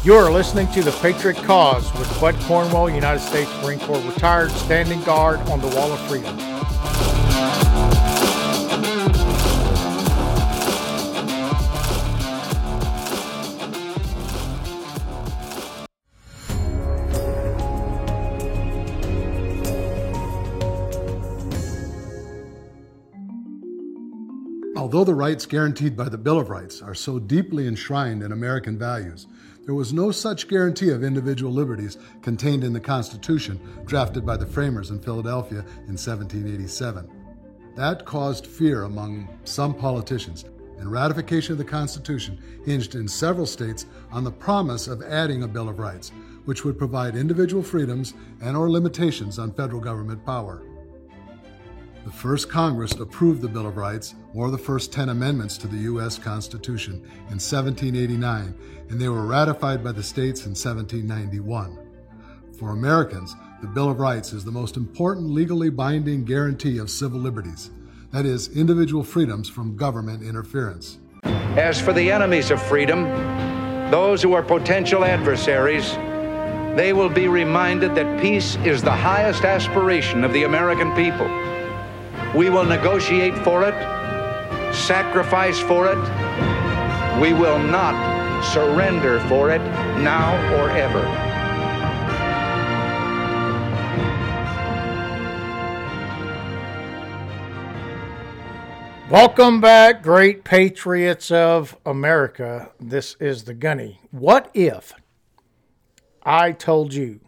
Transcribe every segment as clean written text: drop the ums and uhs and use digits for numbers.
You are listening to The Patriot Cause with Bud Cornwell, United States Marine Corps retired, standing guard on the Wall of Freedom. Although the rights guaranteed by the Bill of Rights are so deeply enshrined in American values, there was no such guarantee of individual liberties contained in the Constitution drafted by the framers in Philadelphia in 1787. That caused fear among some politicians, and ratification of the Constitution hinged in several states on the promise of adding a Bill of Rights, which would provide individual freedoms and/or limitations on federal government power. The first Congress approved the Bill of Rights, or the first 10 amendments to the U.S. Constitution, in 1789, and they were ratified by the states in 1791. For Americans, the Bill of Rights is the most important legally binding guarantee of civil liberties, that is, individual freedoms from government interference. As for the enemies of freedom, those who are potential adversaries, they will be reminded that peace is the highest aspiration of the American people. We will negotiate for it, sacrifice for it. We will not surrender for it now or ever. Welcome back, great patriots of America. This is the Gunny. What if I told you,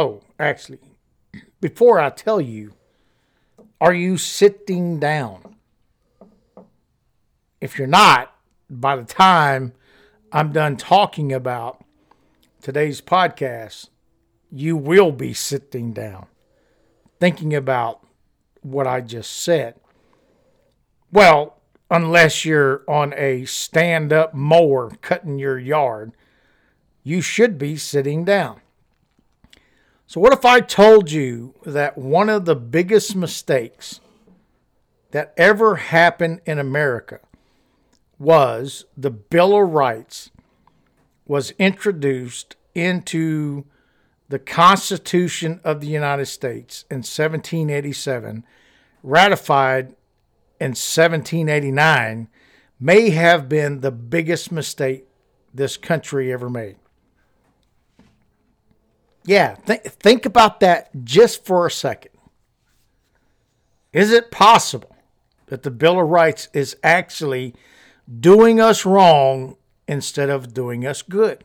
before I tell you, are you sitting down? If you're not, by the time I'm done talking about today's podcast, you will be sitting down, thinking about what I just said. Well, unless you're on a stand-up mower cutting your yard, you should be sitting down. So what if I told you that one of the biggest mistakes that ever happened in America was the Bill of Rights was introduced into the Constitution of the United States in 1787, ratified in 1789, may have been the biggest mistake this country ever made. Yeah, think about that just for a second. Is it possible that the Bill of Rights is actually doing us wrong instead of doing us good?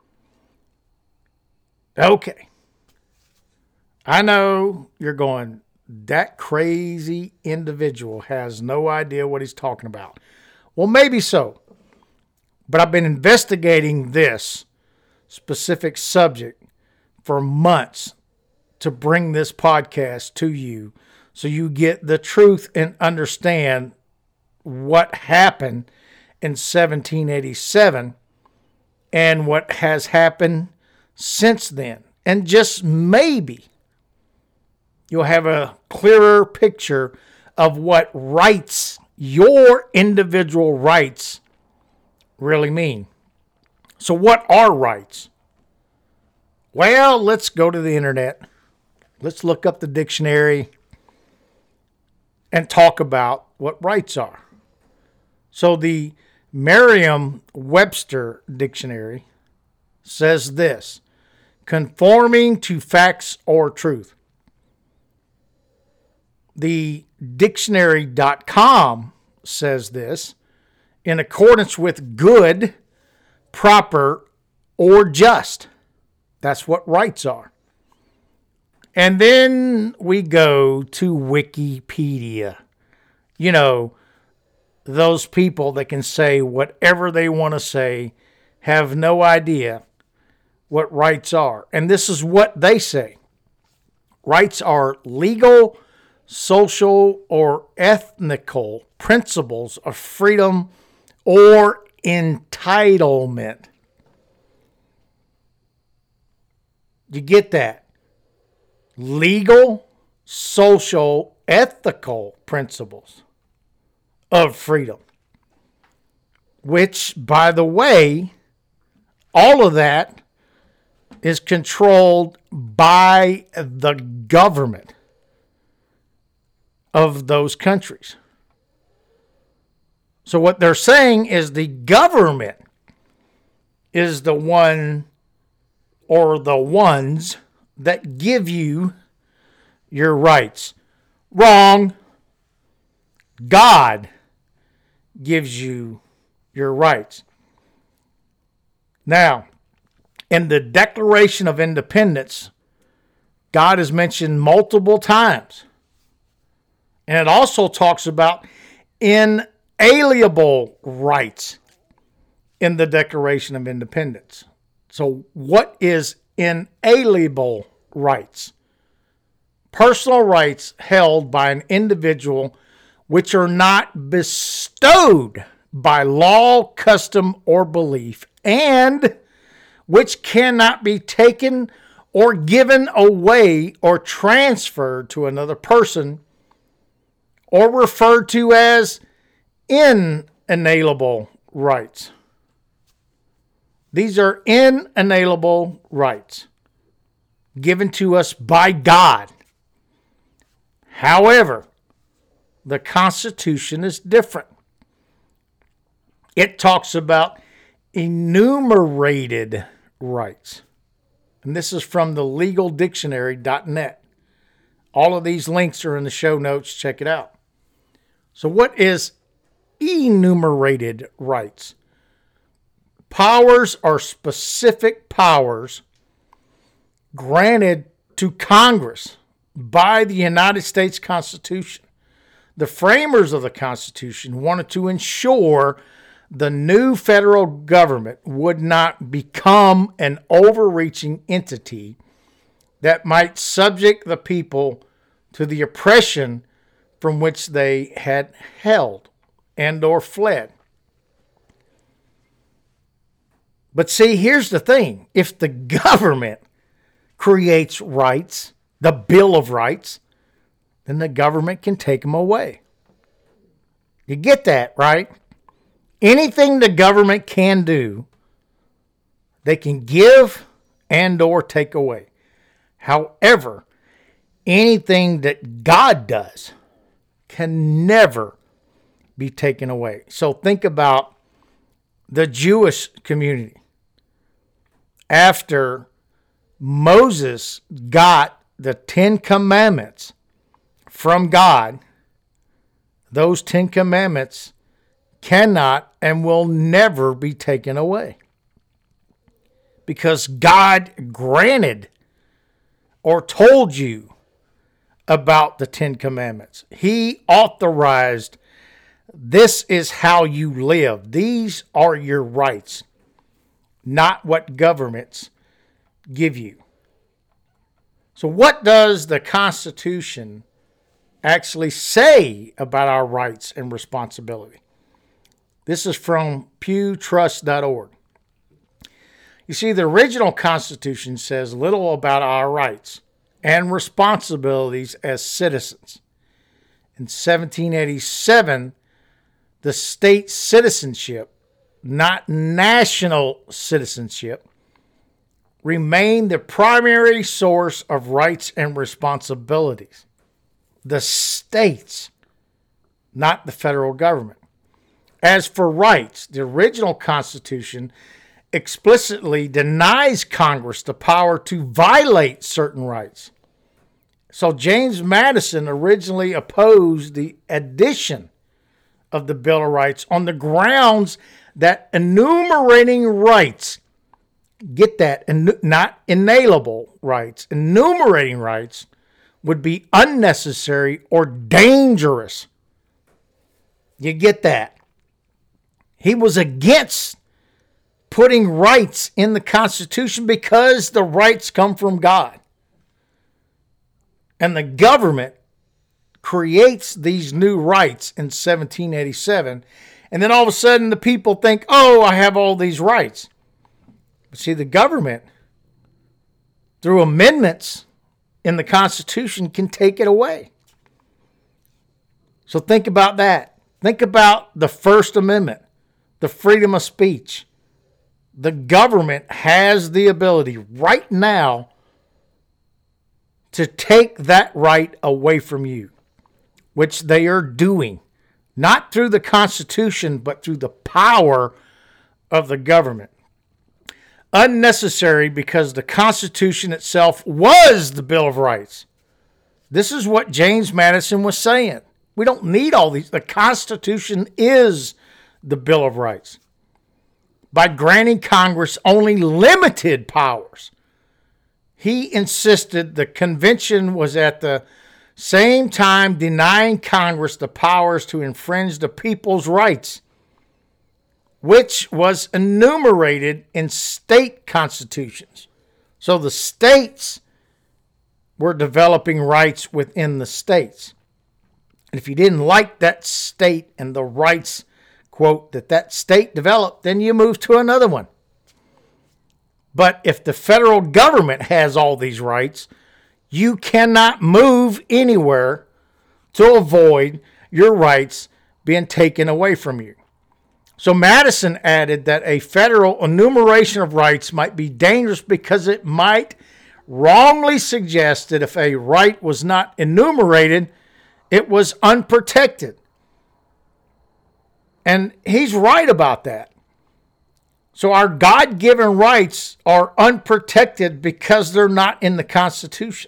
Okay. I know you're going, that crazy individual has no idea what he's talking about. Well, maybe so. But I've been investigating this specific subject for months to bring this podcast to you so you get the truth and understand what happened in 1787 and what has happened since then. And just maybe you'll have a clearer picture of what rights, your individual rights, really mean. So what are rights? Well, let's go to the internet. Let's look up the dictionary and talk about what rights are. So the Merriam-Webster dictionary says this: conforming to facts or truth. The dictionary.com says this: in accordance with good, proper, or just. That's what rights are. And then we go to Wikipedia. You know, those people that can say whatever they want to say, have no idea what rights are. And this is what they say. Rights are legal, social, or ethnical principles of freedom or entitlement. You get that? Legal, social, ethical principles of freedom. Which, by the way, all of that is controlled by the government of those countries. So what they're saying is the government is the one or the ones that give you your rights. Wrong. God gives you your rights. Now, in the Declaration of Independence, God is mentioned multiple times. And it also talks about inalienable rights in the Declaration of Independence. So what is inalienable rights? Personal rights held by an individual which are not bestowed by law, custom, or belief, and which cannot be taken or given away or transferred to another person, or referred to as inalienable rights. These are inalienable rights given to us by God. However, the Constitution is different. It talks about enumerated rights. And this is from the legaldictionary.net. All of these links are in the show notes. Check it out. So what is enumerated rights? Powers are specific powers granted to Congress by the United States Constitution. The framers of the Constitution wanted to ensure the new federal government would not become an overreaching entity that might subject the people to the oppression from which they had held and or fled. But see, here's the thing. If the government creates rights, the Bill of Rights, then the government can take them away. You get that, right? Anything the government can do, they can give and or take away. However, anything that God does can never be taken away. So think about the Jewish community. After Moses got the 10 Commandments from God, those 10 Commandments cannot and will never be taken away. Because God granted or told you about the 10 Commandments. He authorized, this is how you live. These are your rights, not what governments give you. So what does the Constitution actually say about our rights and responsibility? This is from pewtrust.org. You see, the original Constitution says little about our rights and responsibilities as citizens. In 1787, the state citizenship, not national citizenship, remained the primary source of rights and responsibilities. The states, not the federal government. As for rights, the original Constitution explicitly denies Congress the power to violate certain rights. So James Madison originally opposed the addition of the Bill of Rights on the grounds that enumerating rights, get that, not inalienable rights, enumerating rights would be unnecessary or dangerous. You get that? He was against putting rights in the Constitution because the rights come from God. And the government creates these new rights in 1787. And then all of a sudden the people think, oh, I have all these rights. But see, the government, through amendments in the Constitution, can take it away. So think about that. Think about the First Amendment, the freedom of speech, the government has the ability right now to take that right away from you, which they are doing, not through the Constitution, but through the power of the government. Unnecessary because the Constitution itself was the Bill of Rights. This is what James Madison was saying. We don't need all these. The Constitution is the Bill of Rights. By granting Congress only limited powers, he insisted the convention was at the same time denying Congress the powers to infringe the people's rights, which was enumerated in state constitutions. So the states were developing rights within the states. And if you didn't like that state and the rights, quote, that state developed, then you move to another one. But if the federal government has all these rights, you cannot move anywhere to avoid your rights being taken away from you. So Madison added that a federal enumeration of rights might be dangerous because it might wrongly suggest that if a right was not enumerated, it was unprotected. And he's right about that. So our God-given rights are unprotected because they're not in the Constitution.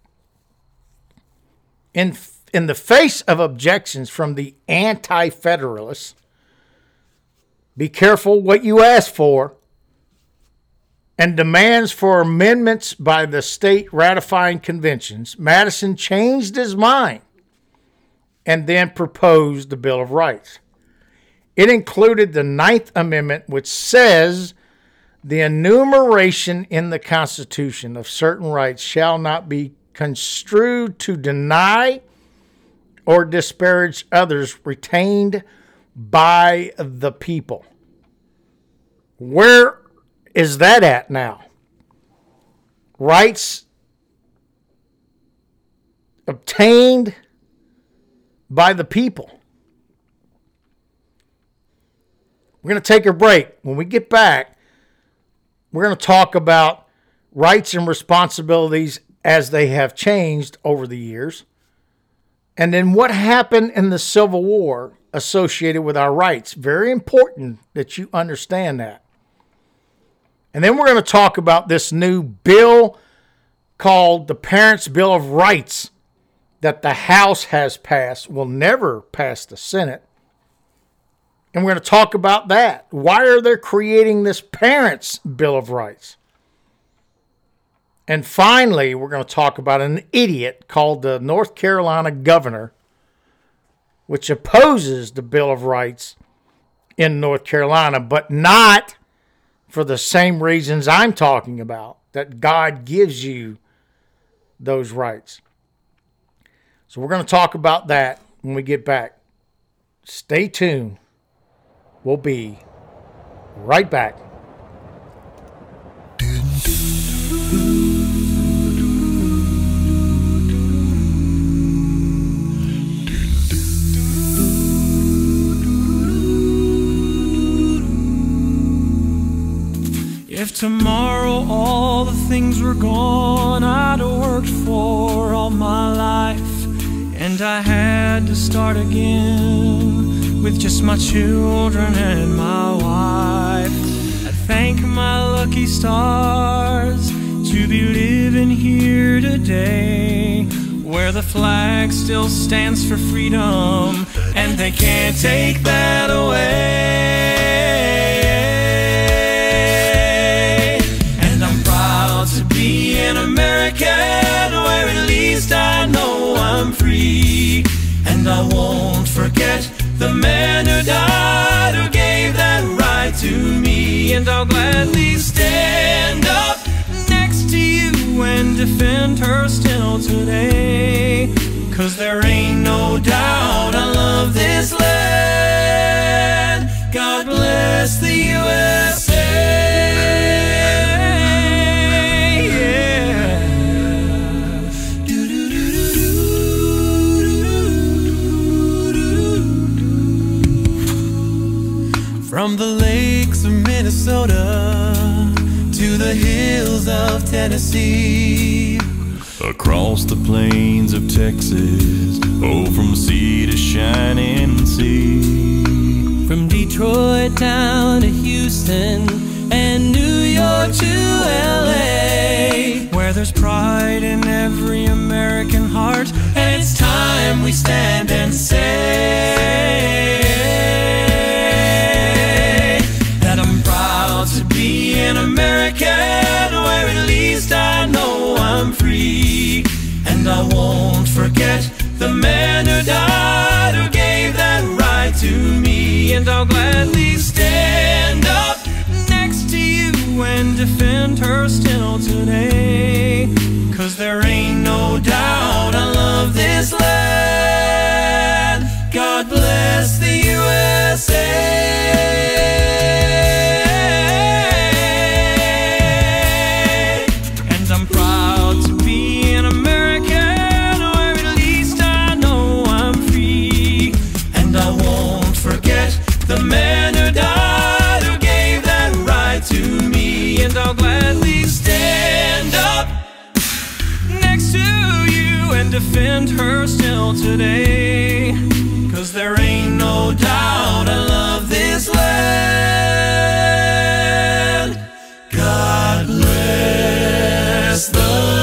In the face of objections from the anti-federalists, be careful what you ask for, and demands for amendments by the state ratifying conventions, Madison changed his mind and then proposed the Bill of Rights. It included the Ninth Amendment, which says the enumeration in the Constitution of certain rights shall not be construed to deny or disparage others retained by the people. Where is that at now? Rights obtained by the people. We're going to take a break. When we get back, we're going to talk about rights and responsibilities as they have changed over the years. And then what happened in the Civil War associated with our rights. Very important that you understand that. And then we're going to talk about this new bill called the Parents' Bill of Rights that the House has passed, will never pass the Senate. And we're going to talk about that. Why are they creating this Parents' Bill of Rights? And finally, we're going to talk about an idiot called the North Carolina governor, which opposes the Bill of Rights in North Carolina, but not for the same reasons I'm talking about, that God gives you those rights. So we're going to talk about that when we get back. Stay tuned. We'll be right back. If tomorrow all the things were gone I'd worked for all my life, and I had to start again with just my children and my wife, I'd thank my lucky stars to be living here today, where the flag still stands for freedom, and they can't take that away. An American, where at least I know I'm free, and I won't forget the man who died, who gave that right to me, and I'll gladly stand up next to you and defend her still today, 'cause there ain't no doubt I love this land. God bless the USA. From From the lakes of Minnesota to the hills of Tennessee, across the plains of Texas, oh, from sea to shining sea. From Detroit down to Houston and New York to LA, where there's pride in every American heart, and it's time we stand and say that I'm proud to be an American, where at least I know I'm free. And I won't forget the man who died, who gave that right to me. And I'll gladly stand up next to you and defend her still today. 'Cause there ain't no doubt I love this land. God bless the USA. And I'm proud to be an American, where at least I know I'm free. And I won't forget the man who died, who gave that right to me. And I'll gladly stand up next to you and defend her still today. 'Cause there ain't no doubt I love this land. God bless the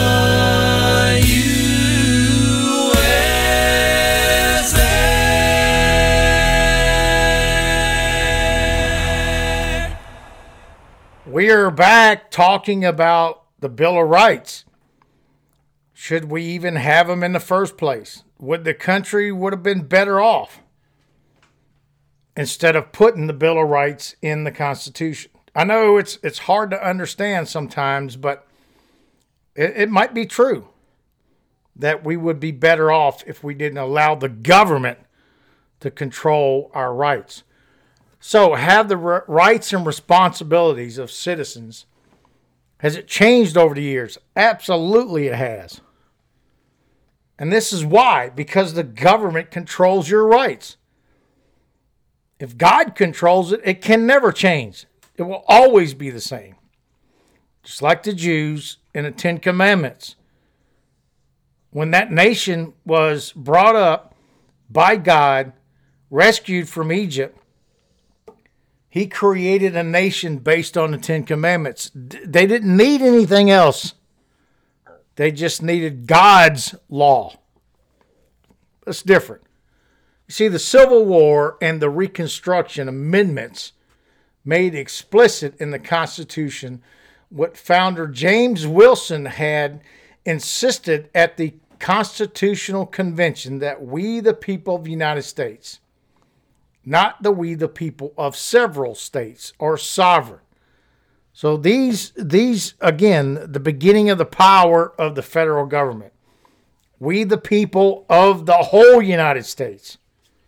USA. We are back talking about the Bill of Rights. Should we even have them in the first place? Would the country would have been better off instead of putting the Bill of Rights in the Constitution? I know it's hard to understand sometimes, but it might be true that we would be better off if we didn't allow the government to control our rights. So, have the rights and responsibilities of citizens, has it changed over the years? Absolutely it has. And this is why, because the government controls your rights. If God controls it, it can never change. It will always be the same. Just like the Jews in the Ten Commandments. When that nation was brought up by God, rescued from Egypt, He created a nation based on the Ten Commandments. They didn't need anything else. They just needed God's law. That's different. You see, the Civil War and the Reconstruction amendments made explicit in the Constitution what founder James Wilson had insisted at the Constitutional Convention, that we, the people of the United States, not we, the people of several states, are sovereign. So these again, the beginning of the power of the federal government. We, the people of the whole United States,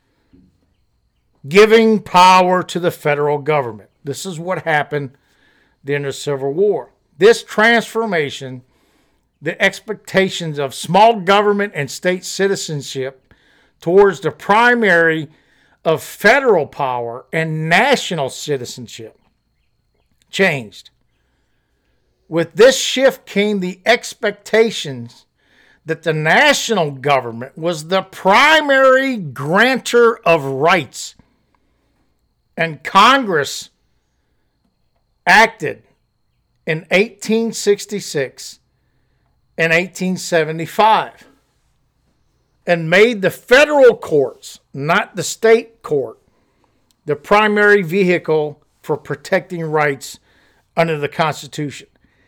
giving power to the federal government. This is what happened during the Civil War. This transformation, the expectations of small government and state citizenship towards the primary of federal power and national citizenship, changed. With this shift came the expectations that the national government was the primary grantor of rights, and Congress acted in 1866 and 1875 and made the federal courts, not the state court, the primary vehicle for protecting rights under the Constitution,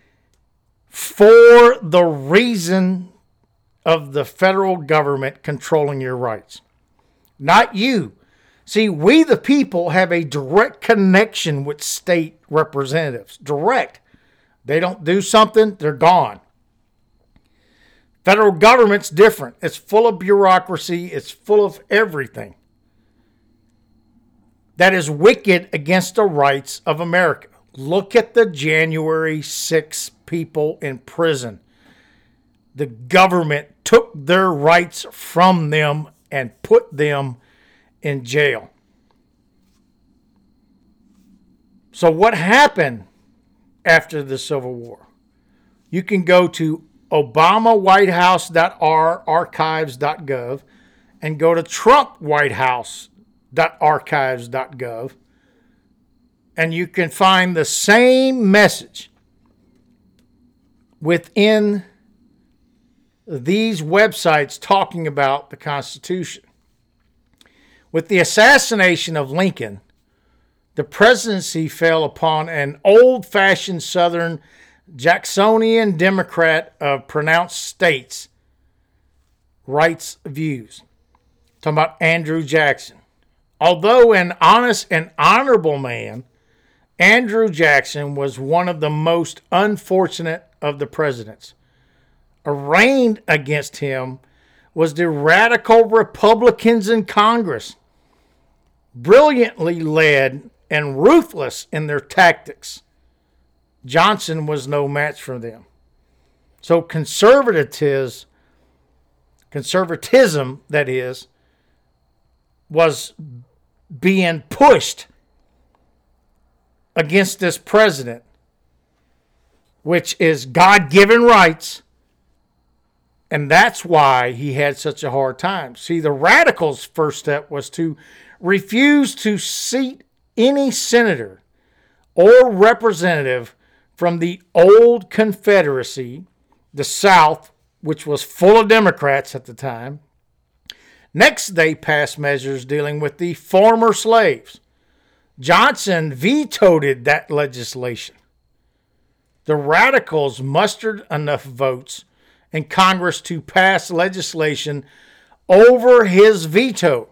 for the reason of the federal government controlling your rights, not you. See, we the people have a direct connection with state representatives. Direct. They don't do something, they're gone. Federal government's different. It's full of bureaucracy. It's full of everything that is wicked against the rights of America. Look at the January 6 people in prison. The government took their rights from them and put them in jail. So what happened after the Civil War? You can go to obamawhitehouse.archives.gov and go to trumpwhitehouse.archives.gov, and you can find the same message within these websites talking about the Constitution. With the assassination of Lincoln, the presidency fell upon an old-fashioned Southern Jacksonian Democrat of pronounced states' rights views. Talking about Andrew Jackson. Although an honest and honorable man, Andrew Jackson was one of the most unfortunate of the presidents. Arraigned against him was the radical Republicans in Congress, brilliantly led and ruthless in their tactics. Johnson was no match for them. So conservatism, that is, was being pushed against this president, which is God-given rights, and that's why he had such a hard time. See, the radicals' first step was to refuse to seat any senator or representative from the old Confederacy, the South, which was full of Democrats at the time. Next, they passed measures dealing with the former slaves. Johnson vetoed that legislation. The radicals mustered enough votes in Congress to pass legislation over his veto,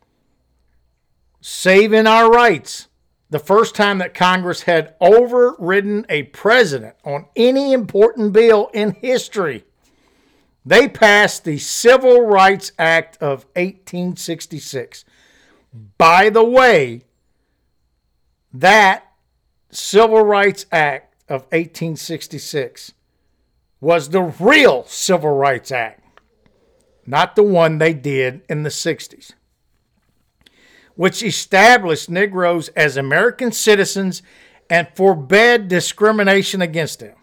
saving our rights. The first time that Congress had overridden a president on any important bill in history. They passed the Civil Rights Act of 1866. By the way, that Civil Rights Act of 1866 was the real Civil Rights Act, not the one they did in the 60s, which established Negroes as American citizens and forbade discrimination against them.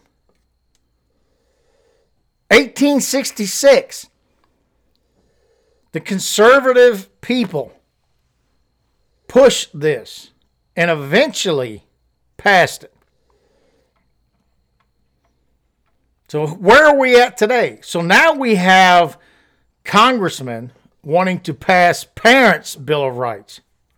1866, the conservative people pushed this and eventually passed it. So where are we at today? So now we have congressmen wanting to pass Parents' Bill of Rights.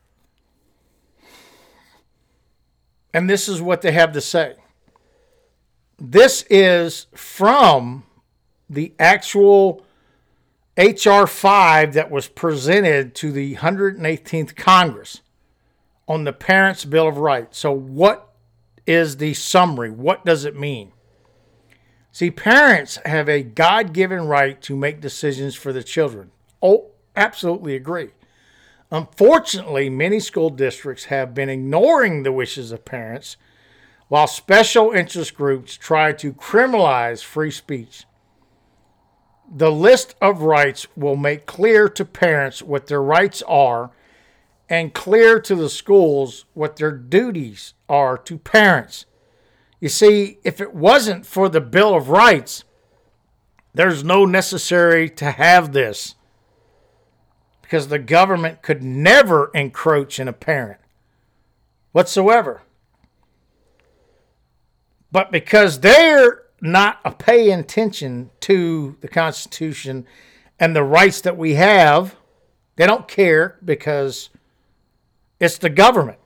And this is what they have to say. This is from the actual H.R. 5 that was presented to the 118th Congress on the Parents' Bill of Rights. So what is the summary? What does it mean? See, parents have a God-given right to make decisions for the children. Oh, absolutely agree. Unfortunately, many school districts have been ignoring the wishes of parents, while special interest groups try to criminalize free speech. The list of rights will make clear to parents what their rights are and clear to the schools what their duties are to parents. You see, if it wasn't for the Bill of Rights, there's no necessary to have this, because the government could never encroach in a parent whatsoever. But because they're not paying attention to the Constitution and the rights that we have, they don't care because it's the government.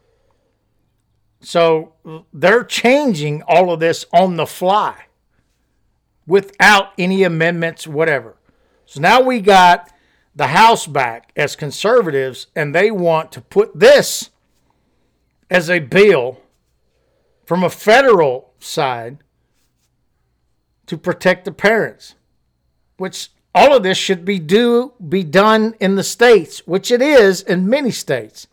So they're changing all of this on the fly without any amendments, whatever. So now we got the House back as conservatives, and they want to put this as a bill from a federal side to protect the parents, which all of this should be done in the states, which it is in many states,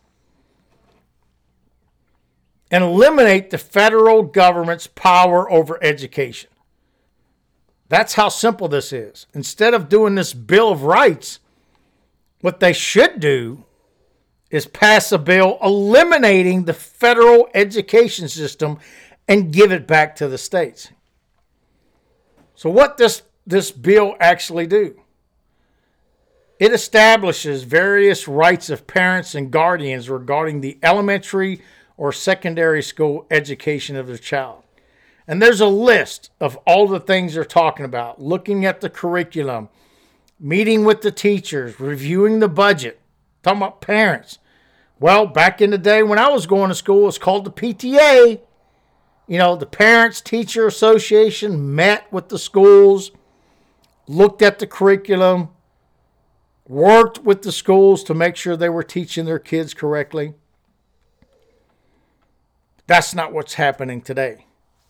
and eliminate the federal government's power over education. That's how simple this is. Instead of doing this Bill of Rights, what they should do is pass a bill eliminating the federal education system and give it back to the states. So what does this bill actually do? It establishes various rights of parents and guardians regarding the elementary or secondary school education of their child. And there's a list of all the things they're talking about: looking at the curriculum, meeting with the teachers, reviewing the budget, talking about parents. Well, back in the day when I was going to school, it's called the PTA. You know, the Parents Teacher Association met with the schools, looked at the curriculum, worked with the schools to make sure they were teaching their kids correctly. That's not what's happening today.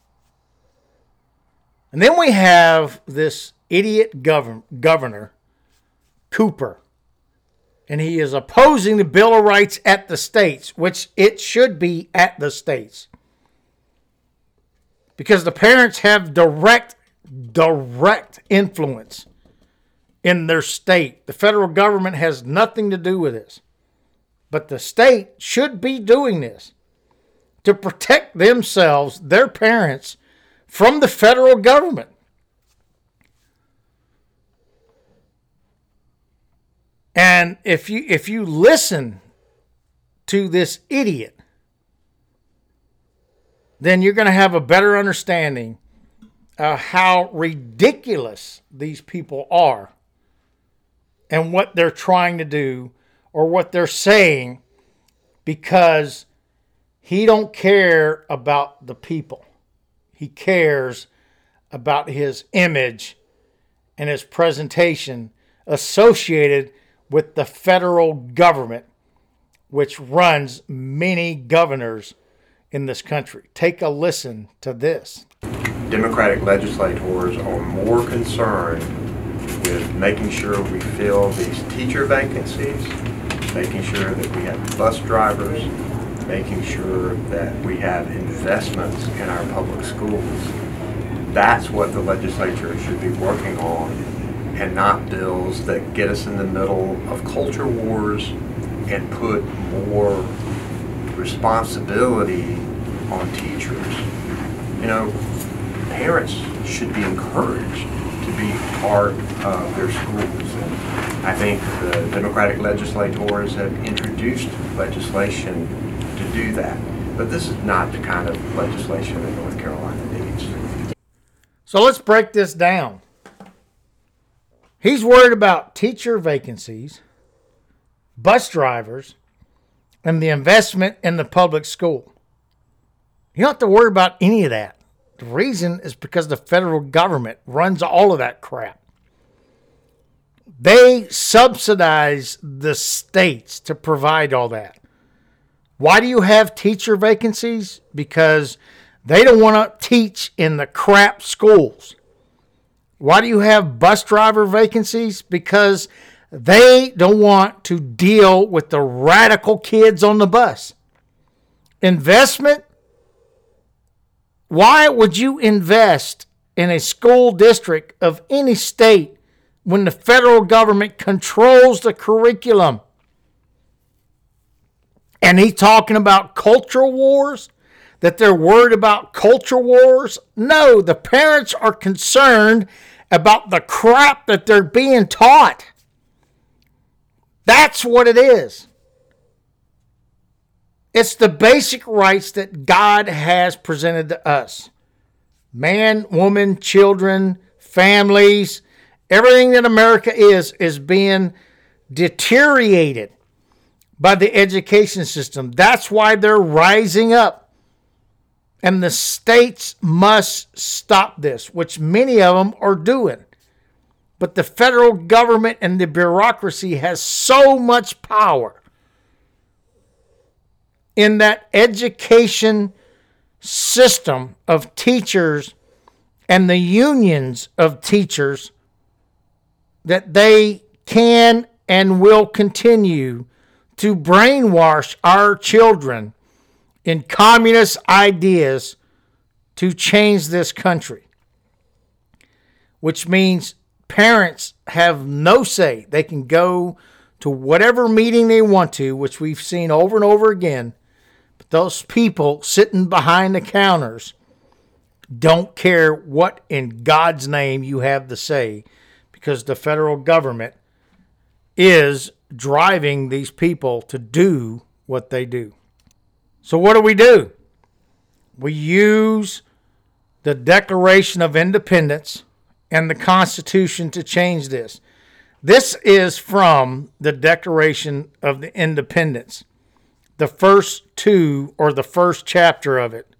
And then we have this idiot governor, Cooper, and he is opposing the Bill of Rights at the states, which it should be at the states, because the parents have direct influence in their state. The federal government has nothing to do with this, but the state should be doing this to protect themselves, their parents, from the federal government. And if you listen to this idiot, then you're going to have a better understanding of how ridiculous these people are and what they're trying to do or what they're saying, because he don't care about the people. He cares about his image and his presentation associated with the federal government, which runs many governors in this country. Take a listen to this. Democratic legislators are more concerned with making sure we fill these teacher vacancies, making sure that we have bus drivers, making sure that we have investments in our public schools. That's what the legislature should be working on, and not bills that get us in the middle of culture wars and put more responsibility on teachers. You know, parents should be encouraged to be part of their schools. And I think the Democratic legislators have introduced legislation to do that. But this is not the kind of legislation that North Carolina needs. So let's break this down. He's worried about teacher vacancies, bus drivers, and the investment in the public school. You don't have to worry about any of that. The reason is because the federal government runs all of that crap. They subsidize the states to provide all that. Why do you have teacher vacancies? Because they don't want to teach in the crap schools. Why do you have bus driver vacancies? Because they don't want to deal with the radical kids on the bus. Investment? Why would you invest in a school district of any state when the federal government controls the curriculum? And he's talking about culture wars, that they're worried about culture wars. No, the parents are concerned about the crap that they're being taught. That's what it is. It's the basic rights that God has presented to us. Man, woman, children, families, everything that America is being deteriorated by the education system. That's why they're rising up. And the states must stop this, which many of them are doing. But the federal government and the bureaucracy has so much power in that education system of teachers and the unions of teachers that they can and will continue to brainwash our children in communist ideas to change this country. Which means parents have no say. They can go to whatever meeting they want to, which we've seen over and over again. But those people sitting behind the counters don't care what in God's name you have to say, because the federal government is driving these people to do what they do. So what do? We use the Declaration of Independence and the Constitution to change this. This is from the Declaration of the Independence, the first two, or the first chapter of it.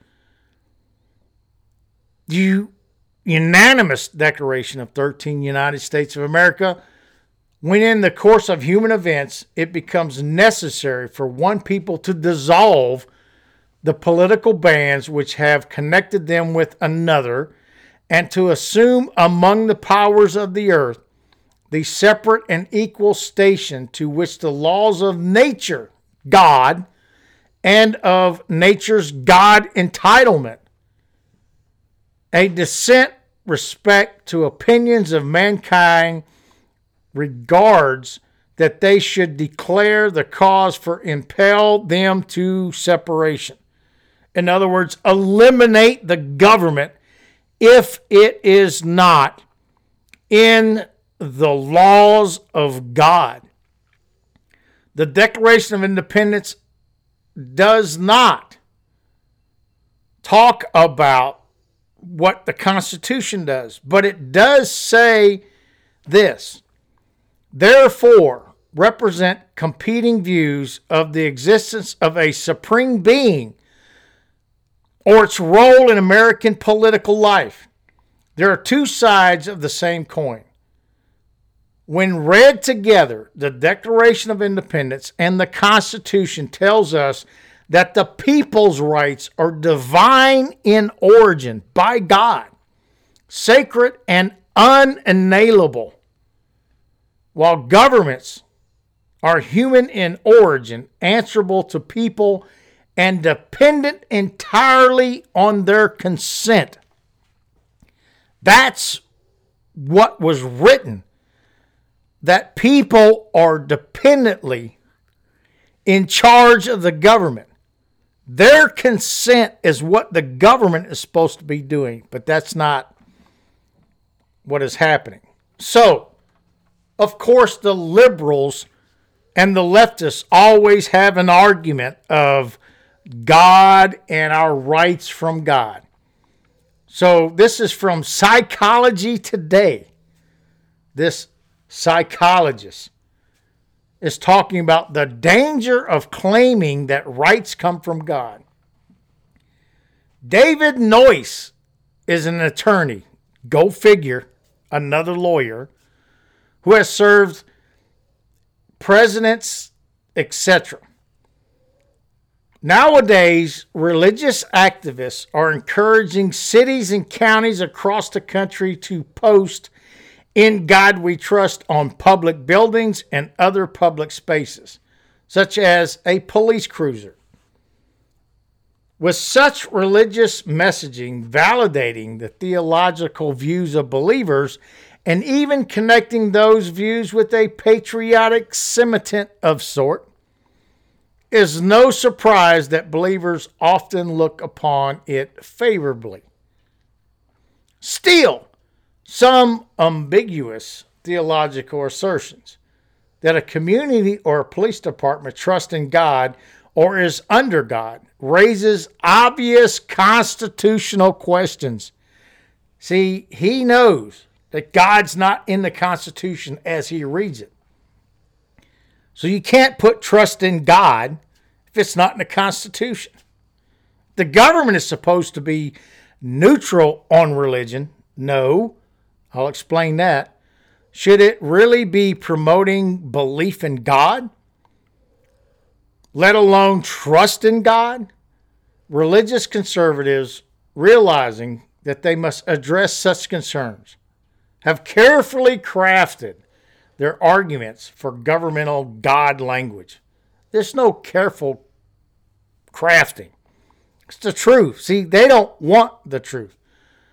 The unanimous Declaration of 13 United States of America, when in the course of human events it becomes necessary for one people to dissolve the political bands which have connected them with another, and to assume among the powers of the earth the separate and equal station to which the laws of nature, God, and of nature's God entitlement, a decent respect to opinions of mankind, regards that they should declare the cause for impel them to separation. In other words, eliminate the government if it is not in the laws of God. The Declaration of Independence does not talk about what the Constitution does, but it does say this: therefore, represent competing views of the existence of a supreme being or its role in American political life. There are two sides of the same coin. When read together, the Declaration of Independence and the Constitution tells us that the people's rights are divine in origin by God, sacred and unalienable, while governments are human in origin, answerable to people, and dependent entirely on their consent. That's what was written, that people are dependently in charge of the government. Their consent is what the government is supposed to be doing, but that's not what is happening. So, of course, the liberals and the leftists always have an argument of God and our rights from God. So this is from Psychology Today. This psychologist is talking about the danger of claiming that rights come from God. David Noyce is an attorney, go figure, another lawyer, who has served presidents, etc. Nowadays, religious activists are encouraging cities and counties across the country to post "In God We Trust" on public buildings and other public spaces, such as a police cruiser. With such religious messaging validating the theological views of believers and even connecting those views with a patriotic sentiment of sort, is no surprise that believers often look upon it favorably. Still, some ambiguous theological assertions that a community or a police department trusts in God or is under God raises obvious constitutional questions. See, he knows that God's not in the Constitution as he reads it. So you can't put trust in God if it's not in the Constitution. The government is supposed to be neutral on religion. No, I'll explain that. Should it really be promoting belief in God, let alone trust in God? Religious conservatives, realizing that they must address such concerns, have carefully crafted their arguments for governmental God language. There's no careful crafting. It's the truth. See, they don't want the truth.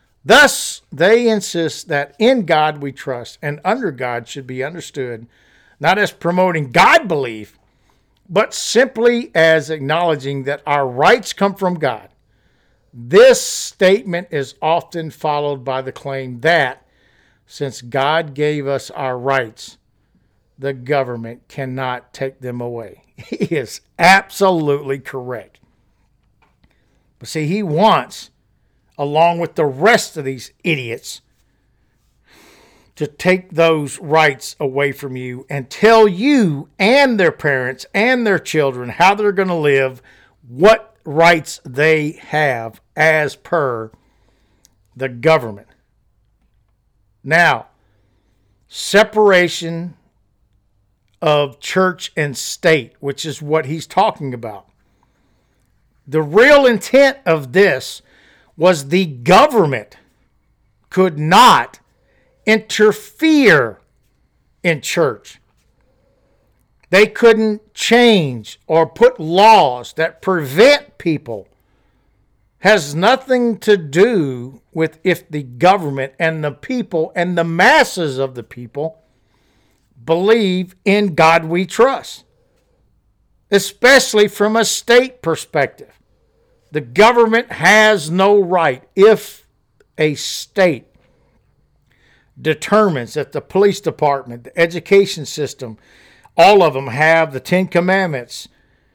Thus, they insist that in God we trust and under God should be understood not as promoting God belief, but simply as acknowledging that our rights come from God. This statement is often followed by the claim that since God gave us our rights, the government cannot take them away. He is absolutely correct. But see, he wants, along with the rest of these idiots, to take those rights away from you and tell you and their parents and their children how they're going to live, what rights they have as per the government. Now, separation of church and state, which is what he's talking about. The real intent of this was the government could not interfere in church. They couldn't change or put laws that prevent people. Has nothing to do with if the government and the people and the masses of the people believe in God we trust, especially from a state perspective. The government has no right if a state determines that the police department, the education system, all of them have the 10 Commandments,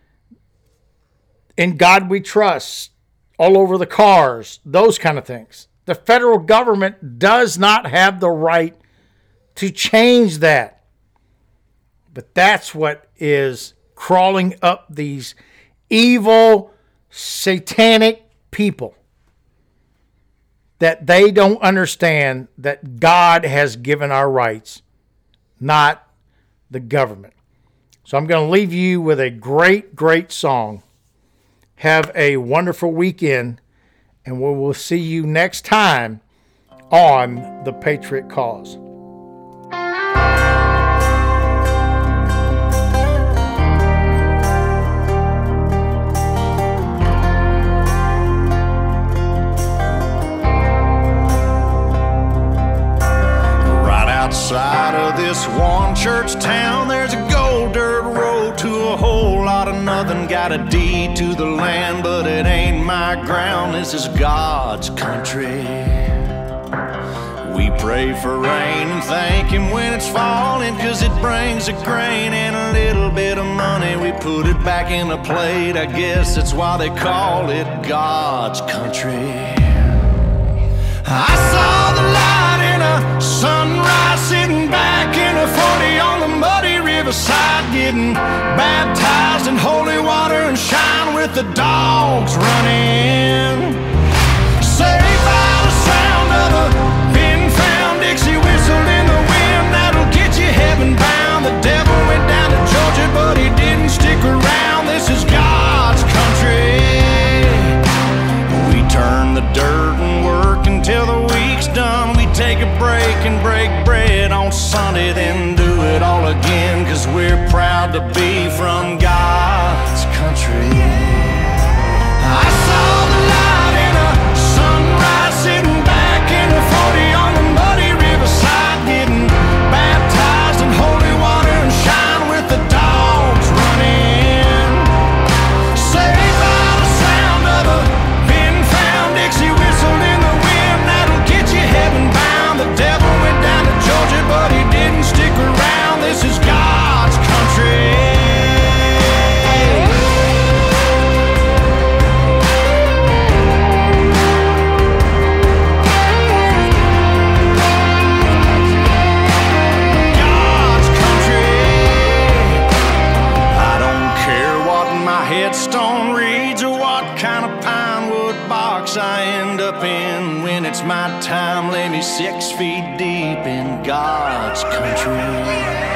in God we trust, all over the cars, those kind of things. The federal government does not have the right to change that. But that's what is crawling up these evil, satanic people. That they don't understand that God has given our rights, not the government. So I'm going to leave you with a great, great song. Have a wonderful weekend, and we will see you next time on The Patriot Cause. Outside of this one church town, there's a gold dirt road to a whole lot of nothing. Got a deed to the land, but it ain't my ground. This is God's country. We pray for rain and thank Him when it's falling, 'cause it brings a grain and a little bit of money. We put it back in a plate, I guess that's why they call it God's country. I saw the light in a sunrise, sitting back in a 40 on the muddy riverside, getting baptized in holy water and shine with the dogs running. Saved by the sound of a pin-found Dixie whistle in the wind, that'll get you heaven bound. The devil went down to Georgia, but he didn't stick around. This is God's country. We turn the dirt and work until the week's done. We take a break and break bread on Sunday, then do it all again, 'cause we're proud to be from God's country. I saw the light in a sunrise, sitting back in a 40 on the muddy riverside, getting baptized in holy water and shine with the dogs running. Saved by the sound of a pin-found Dixie whistle in the wind, that'll get you heaven bound. The devil went down to Georgia, but he didn't stick around. This is God's country. God's country. I don't care what my headstone reads or what kind of pine wood box I end up in. When it's my time, lay me 6 feet deep in God's country.